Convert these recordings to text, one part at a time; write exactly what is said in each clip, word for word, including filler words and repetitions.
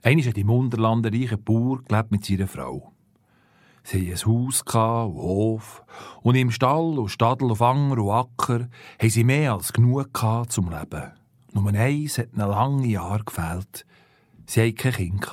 Einmal hat im Unterland ein reicher Bauer gelebt mit seiner Frau. Sie hatten ein Haus und Hof, und im Stall und Stadel auf Anger und Acker haben sie mehr als genug zum Leben. Nur eins hat ihnen lange Jahre gefehlt. Sie hatten kein Kind.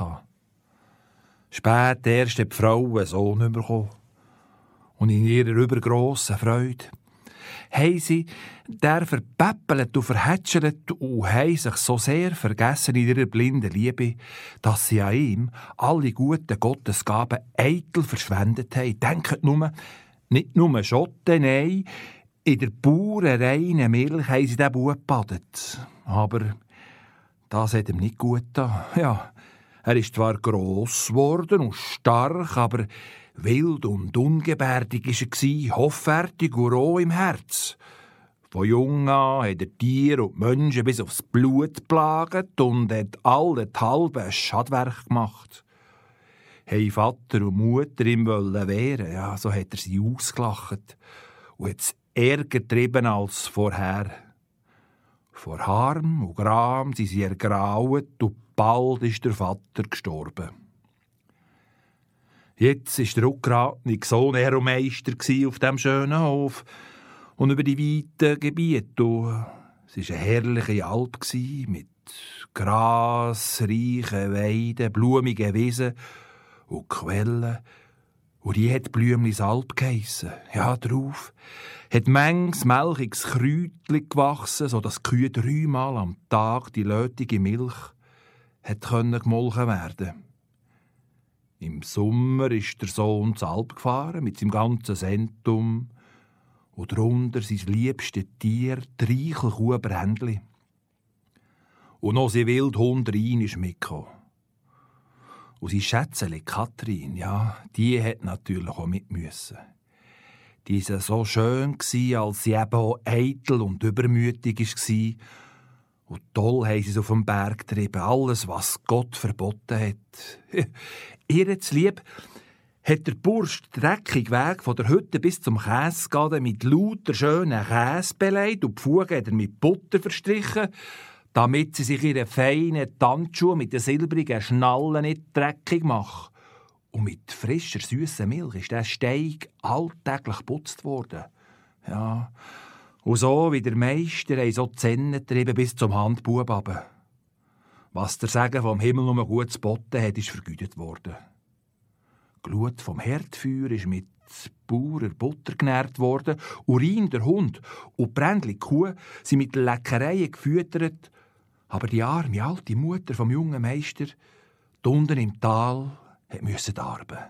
Spät erst hat die Frau einen Sohn bekommen. Und in ihrer übergrossen Freude haben sie der verpäppelt und verhätschelt und haben sich so sehr vergessen in ihrer blinden Liebe, dass sie an ihm alle guten Gottesgaben eitel verschwendet haben. Denkt nur, nicht nur Schotten, nein, in der puren, reinen Milch haben sie den Bub gebadet. Aber das hat ihm nicht gut getan. Ja, er ist zwar gross geworden und stark, aber wild und ungebärdig war er, hoffärtig und roh im Herz. Von jung an hat er Tiere und Menschen bis aufs Blut geplagt und hat allenthalben Schadwerk gemacht. Hey Vater und Mutter ihm wollen wehren, ja, so hat er sie ausgelacht und hat es ärger getrieben als vorher. Vor Harm und Gram sind sie ergrauet und bald ist der Vater gestorben. Jetzt war der rückgratene Sohn Meister auf diesem schönen Hof und über die weiten Gebiete. Und es war eine herrliche Alp mit grasreichen Weiden, blumigen Wiesen und Quellen. Und die hat Blümlis Alp geheissen. Ja, drauf hat manches melchiges Kräutchen gewachsen, sodass die Kühe dreimal am Tag die lötige Milch hat gemolken werden. Im Sommer ist der Sohn zur Alp gefahren mit seinem ganzen Sentum und darunter sein liebstes Tier, die Reichelkuh Brändli. Und noch sein Wildhund Rhein ist mitgekommen. Und sein Schätzeli Kathrin, ja, die hat natürlich auch mit müssen. Die war so schön, als sie eben auch eitel und übermütig war. Und toll haben sie es auf dem Berg getrieben, alles, was Gott verboten hat. Ihr zulieb hat der Bursch den dreckigen Weg von der Hütte bis zum Käsegaden mit lauter schönen Käse beleidigt und die Fugen hat er mit Butter verstrichen, damit sie sich ihre feinen Tanzschuhe mit den silbrigen Schnallen nicht dreckig machen. Und mit frischer, süßer Milch ist der Steig alltäglich geputzt worden. Ja, und so wie der Meister haben so die Zähne getrieben bis zum Handbub runter. Was der Segen vom Himmel nur gut zu boten hat, ist vergütet worden. Die Glut vom Herdfeuer ist mit purer Butter genährt worden, Urin der Hund und Brändli die Kuh sind mit Leckereien gefüttert, aber die arme alte Mutter vom jungen Meister, die unten im Tal, musste darben.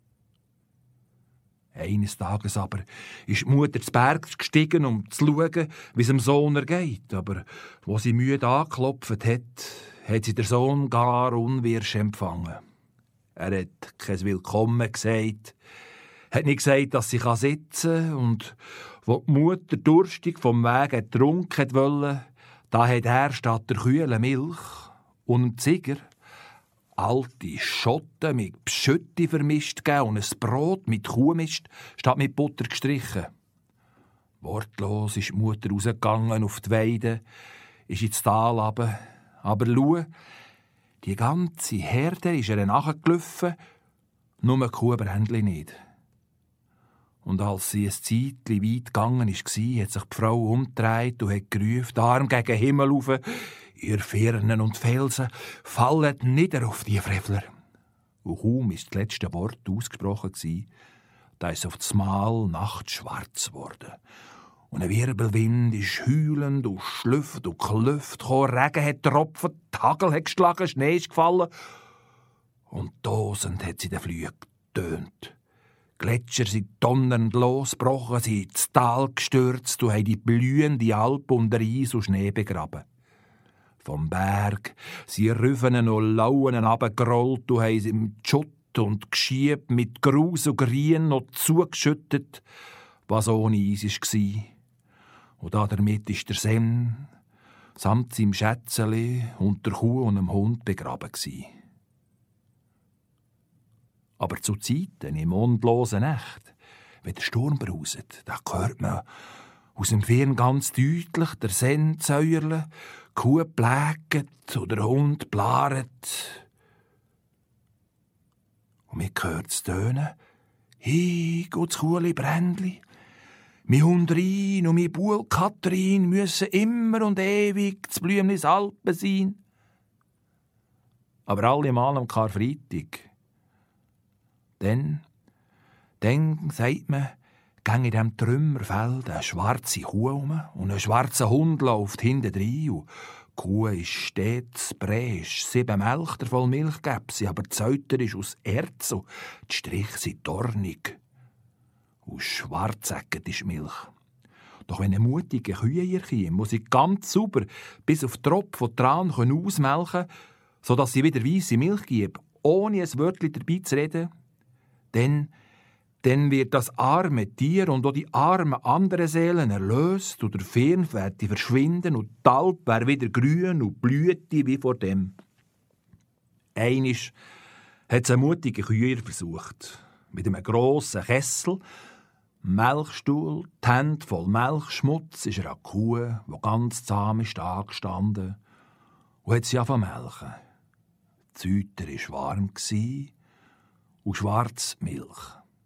Eines Tages aber ist die Mutter zu Berg gestiegen, um zu schauen, wie es dem Sohn ergeht. Aber wo sie müde angeklopft hat, hat sie der Sohn gar unwirsch empfangen. Er hat kein Willkommen gesagt, hat nicht gesagt, dass sie sitzen kann. Und wo die Mutter durstig vom Weg getrunken wollte, da hat er statt der kühlen Milch und dem Ziger alte Schotten mit Pschütti vermischt gegeben und ein Brot mit Kuhmist statt mit Butter gestrichen. Wortlos ist die Mutter rausgegangen auf die Weide, ist ins Tal runter. Aber schau, die ganze Herde ist ihr nachgelaufen, nur die Kuhbrändli nicht. Und als sie ein Zeitchen weit gegangen war, hat sich die Frau umgedreht und hat gerufen, die Arme gegen den Himmel rauf, ihr Firnen und Felsen, fallen nieder auf die Frevler. Und kaum war das letzte Wort ausgesprochen, da ist auf das Mal nachtschwarz geworden. Und ein Wirbelwind ist heulend und schlüpft und klüpft gekommen, Regen hat tropfen, Hagel hat geschlagen, Schnee ist gefallen. Und tosend hat sie den Flügel getönt. Gletscher sind donnernd losgebrochen, sie sind ins Tal gestürzt und haben die blühende Alp unter Eis und Schnee begraben. Vom Berg sind Rüffenen und Lauen runtergerollt und haben sie im Schutt und Geschieb mit Grus und Grien noch zugeschüttet, was ohne Eis war. Und damit ist der Sem samt seinem Schätzeli und der Kuh und dem Hund begraben gsi. Aber zu Zeiten im mondlosen Nacht, wenn der Sturm brauset, da hört man aus dem Firn ganz deutlich der Sen zäuerle, die Kuh pläget oder der Hund blaret. Und mir hört's tönen. Hi, gut's Kuhli Brändli. Mi Hund Rhein und mi Buhl Katrin müssen immer und ewig z Blümlis Alpen sein. Aber allemal am Karfreitag. Dann, dann, sagt man, ging in diesem Trümmerfeld eine schwarze Kuh um und ein schwarzer Hund läuft hinten rein. Und die Kuh ist stets bresch, sieben Melchter voll Milch gäbe sie, aber die Zeuter ist aus Erz und die Striche sind dornig. Und schwarzäckend ist die Milch. Doch wenn eine mutige Kühe hier käme, muss sie ganz sauber bis auf Tropf von Tran ausmelken können, sodass sie wieder weisse Milch gibt, ohne ein Wörtchen dabei zu reden, dann, dann wird das arme Tier und auch die armen anderen Seelen erlöst und der Firnfährte verschwinden und die Alp wäre wieder grün und blühte wie vor dem. Einisch hat es eine mutige Kühe versucht, mit einem grossen Kessel, Melkstuhl, die Hände voll Milchschmutz, ist er an die Kuh, die ganz zahm ist, angestanden und hat sie angefangen zu melken. Die Zeuter war warm und schwarz Milch.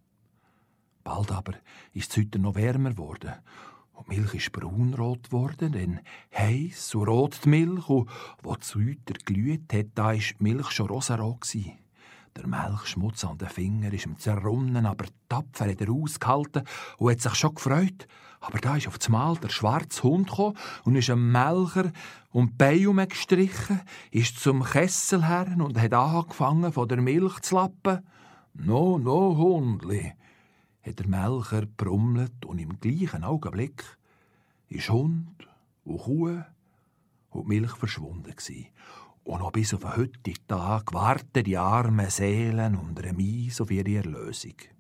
Bald aber ist die Zeuter noch wärmer geworden und die Milch ist braunrot geworden, dann heiss und rot die Milch und wo die Zeuter glüht hat, da war die Milch schon rosarot gewesen. Der Milchschmutz an den Fingern ist ihm zerrunnen, aber tapfer hat er ausgehalten und hat sich schon gefreut. Aber da ist auf einmal der schwarze Hund gekommen und ist am Melcher um die Beine gestrichen, ist zum Kessel her und hat angefangen, von der Milch zu lappen. «No, no, Hundli», hat der Melcher brummelt und im gleichen Augenblick ist Hund und Kuh und die Milch verschwunden gsi. Und noch bis auf den heutigen Tag warten die armen Seelen unter dem Eis auf ihre Erlösung.